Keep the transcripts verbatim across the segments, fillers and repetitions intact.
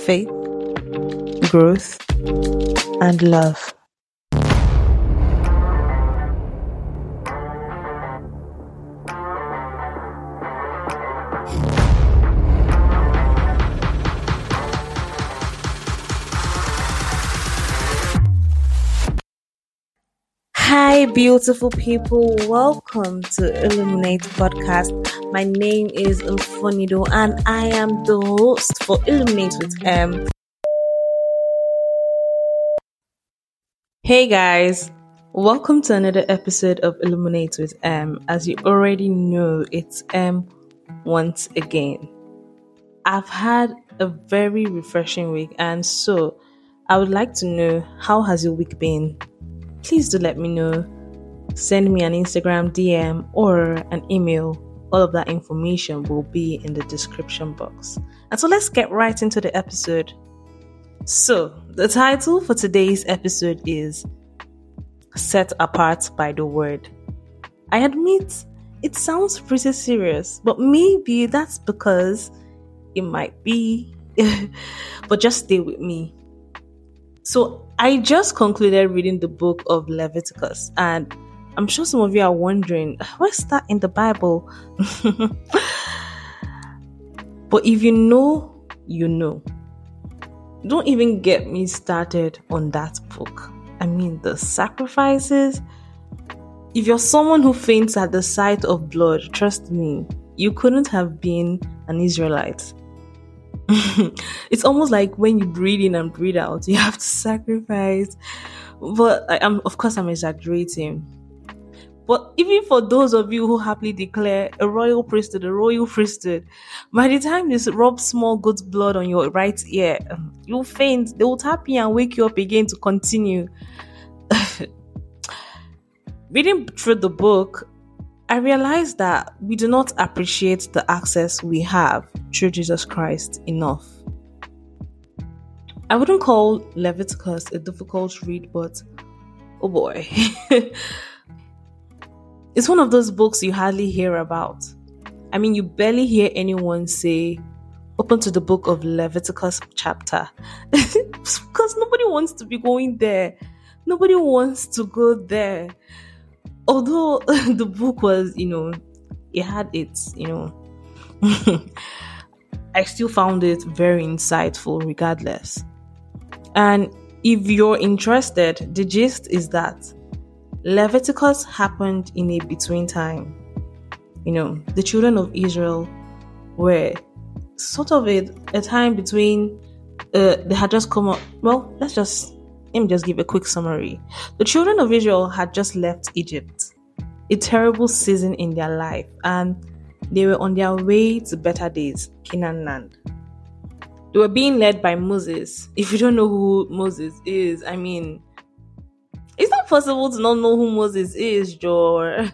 faith, growth, and love. Hi, beautiful people. Welcome to Illuminate Podcast. My name is Mfonido, and I am the host for Illuminate with M. Hey guys, welcome to another episode of Illuminate with M. As you already know, it's M once again. I've had a very refreshing week, and so I would like to know, how has your week been? Please do let me know. Send me an Instagram D M or an email. All of that information will be in the description box. And so let's get right into the episode. So, the title for today's episode is Set Apart by the Word. I admit it sounds pretty serious, but maybe that's because it might be. But just stay with me. So, I just concluded reading the book of Leviticus, and I'm sure some of you are wondering, where's that in the Bible? But if you know, you know. Don't even get me started on that book. I mean, the sacrifices. If you're someone who faints at the sight of blood, trust me, you couldn't have been an Israelite. It's almost like when you breathe in and breathe out, you have to sacrifice. But I am, of course, I'm exaggerating. But even for those of you who happily declare a royal priesthood, a royal priesthood, by the time you rub small goat's blood on your right ear, you'll faint. They will tap you and wake you up again to continue. Reading through the book, I realized that we do not appreciate the access we have through Jesus Christ enough. I wouldn't call Leviticus a difficult read, but oh boy. It's one of those books you hardly hear about. I mean, you barely hear anyone say, open to the book of Leviticus chapter. Because nobody wants to be going there. Nobody wants to go there. Although the book was, you know, it had its, you know, I still found it very insightful regardless. And if you're interested, the gist is that Leviticus happened in a between time. You know, the children of Israel were sort of a, a time between, uh, they had just come up, well, let's just, let me just give a quick summary. The children of Israel had just left Egypt, a terrible season in their life, and they were on their way to better days, Canaan land. They were being led by Moses. If you don't know who Moses is, I mean, it's not possible to not know who Moses is, Joe.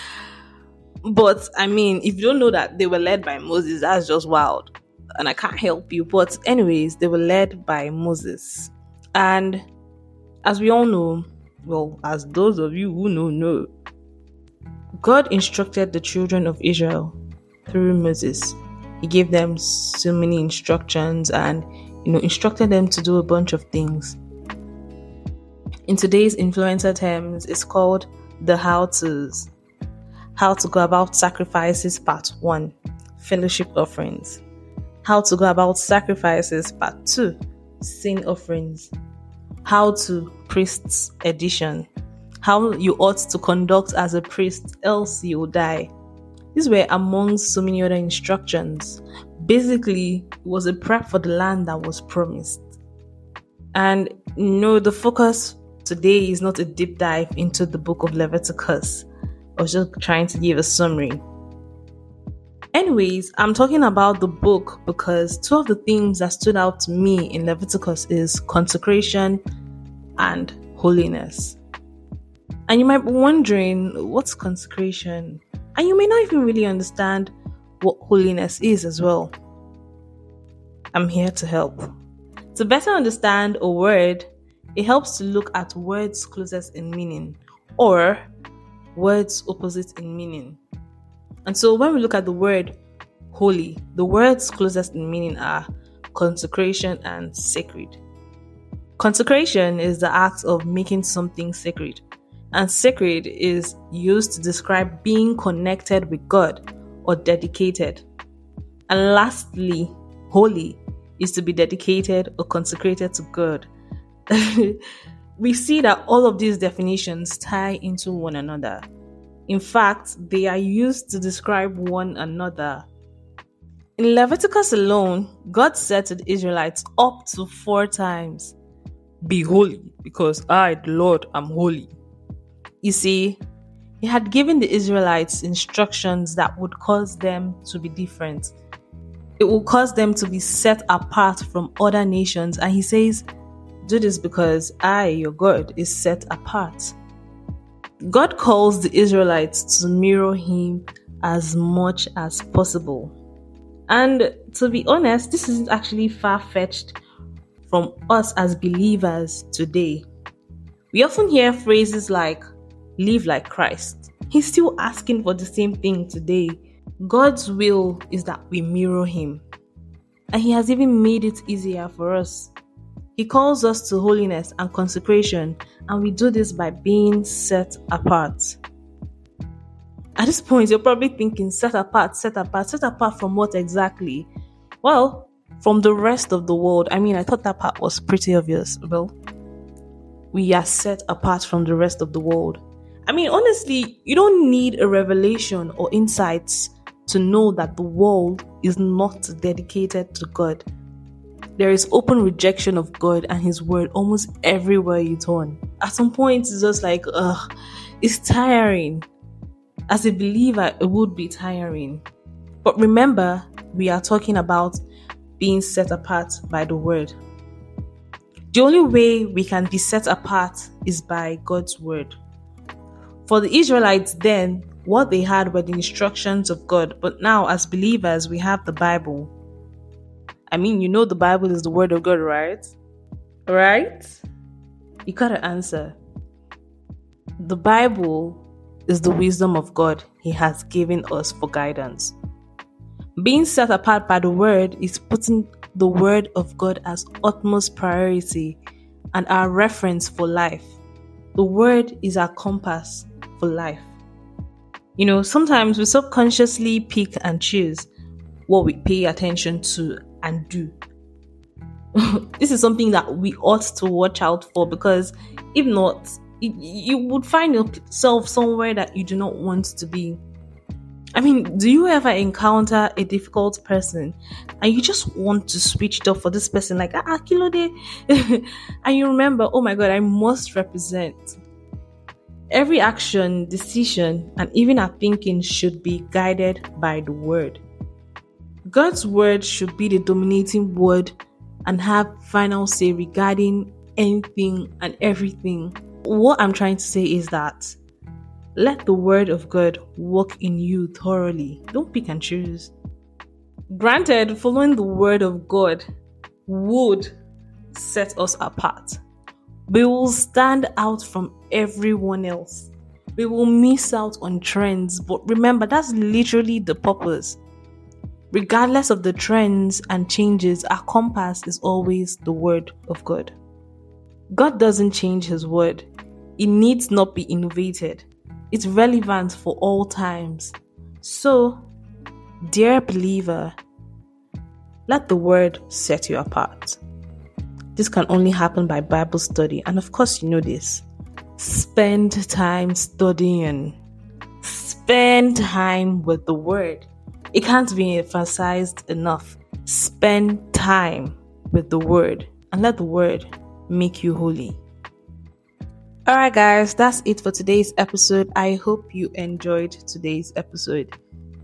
But, I mean, if you don't know that they were led by Moses, that's just wild. And I can't help you. But anyways, they were led by Moses. And as we all know, well, as those of you who know, know, God instructed the children of Israel through Moses. He gave them so many instructions and, you know, instructed them to do a bunch of things. In today's influencer terms, it's called the how-tos. How to go about sacrifices, part one, fellowship offerings. How to go about sacrifices, part two, sin offerings. How to priests edition. How you ought to conduct as a priest, else you will die. These were among so many other instructions. Basically, it was a prep for the land that was promised. And you know, the focus today is not a deep dive into the book of Leviticus. I was just trying to give a summary. Anyways, I'm talking about the book because two of the things that stood out to me in Leviticus is consecration and holiness. And you might be wondering, what's consecration? And you may not even really understand what holiness is as well. I'm here to help. To better understand a word, it helps to look at words closest in meaning or words opposite in meaning. And so when we look at the word holy, the words closest in meaning are consecration and sacred. Consecration is the act of making something sacred, and sacred is used to describe being connected with God or dedicated. And lastly, holy is to be dedicated or consecrated to God. We see that all of these definitions tie into one another. In fact, they are used to describe one another. In Leviticus alone, God said to the Israelites up to four times, "Be holy, because I, the Lord, am holy." You see, He had given the Israelites instructions that would cause them to be different. It will cause them to be set apart from other nations. And He says, "Do this because I, your God, is set apart." God calls the Israelites to mirror Him as much as possible. And to be honest, this isn't actually far-fetched from us as believers today. We often hear phrases like, "live like Christ." He's still asking for the same thing today. God's will is that we mirror Him. And He has even made it easier for us. He calls us to holiness and consecration, and we do this by being set apart. At this point, you're probably thinking, set apart, set apart, set apart from what exactly? Well, from the rest of the world. I mean, I thought that part was pretty obvious. Well, we are set apart from the rest of the world. I mean, honestly, you don't need a revelation or insights to know that the world is not dedicated to God. There is open rejection of God and His word almost everywhere you turn. At some point, it's just like, ugh, it's tiring. As a believer, it would be tiring. But remember, we are talking about being set apart by the word. The only way we can be set apart is by God's word. For the Israelites then, what they had were the instructions of God. But now, as believers, we have the Bible. I mean, you know the Bible is the word of God, right? Right? You gotta answer. The Bible is the wisdom of God He has given us for guidance. Being set apart by the word is putting the word of God as utmost priority and our reference for life. The word is our compass for life. You know, sometimes we subconsciously pick and choose what we pay attention to and do. This is something that we ought to watch out for, because if not, it, you would find yourself somewhere that you do not want to be. I mean, do you ever encounter a difficult person and you just want to switch it up for this person, like, ah, kilo day, and you remember, oh my God, I must represent. Every action, decision, and even our thinking should be guided by the word. God's word should be the dominating word and have final say regarding anything and everything. What I'm trying to say is that let the word of God work in you thoroughly. Don't pick and choose. Granted, following the word of God would set us apart. We will stand out from everyone else. We will miss out on trends, but remember, that's literally the purpose. Regardless of the trends and changes, our compass is always the word of God. God doesn't change His word. It needs not be innovated. It's relevant for all times. So, dear believer, let the word set you apart. This can only happen by Bible study. And of course, you know this. Spend time studying. Spend time with the word. It can't be emphasized enough. Spend time with the word and let the word make you holy. Alright guys, that's it for today's episode. I hope you enjoyed today's episode.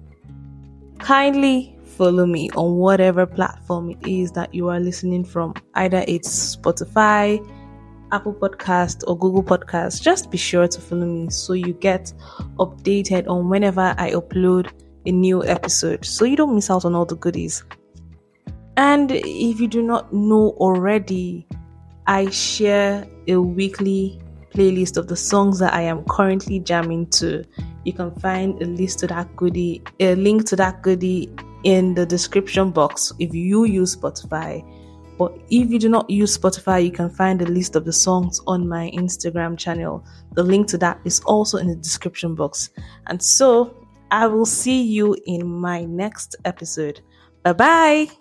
Kindly follow me on whatever platform it is that you are listening from. Either it's Spotify, Apple Podcast, or Google Podcast. Just be sure to follow me so you get updated on whenever I upload a new episode, so you don't miss out on all the goodies. And if you do not know already, I share a weekly playlist of the songs that I am currently jamming to. You can find a list to that goodie, a link to that goodie in the description box if you use Spotify. But if you do not use Spotify, you can find a list of the songs on my Instagram channel. The link to that is also in the description box. And so I will see you in my next episode. Bye bye.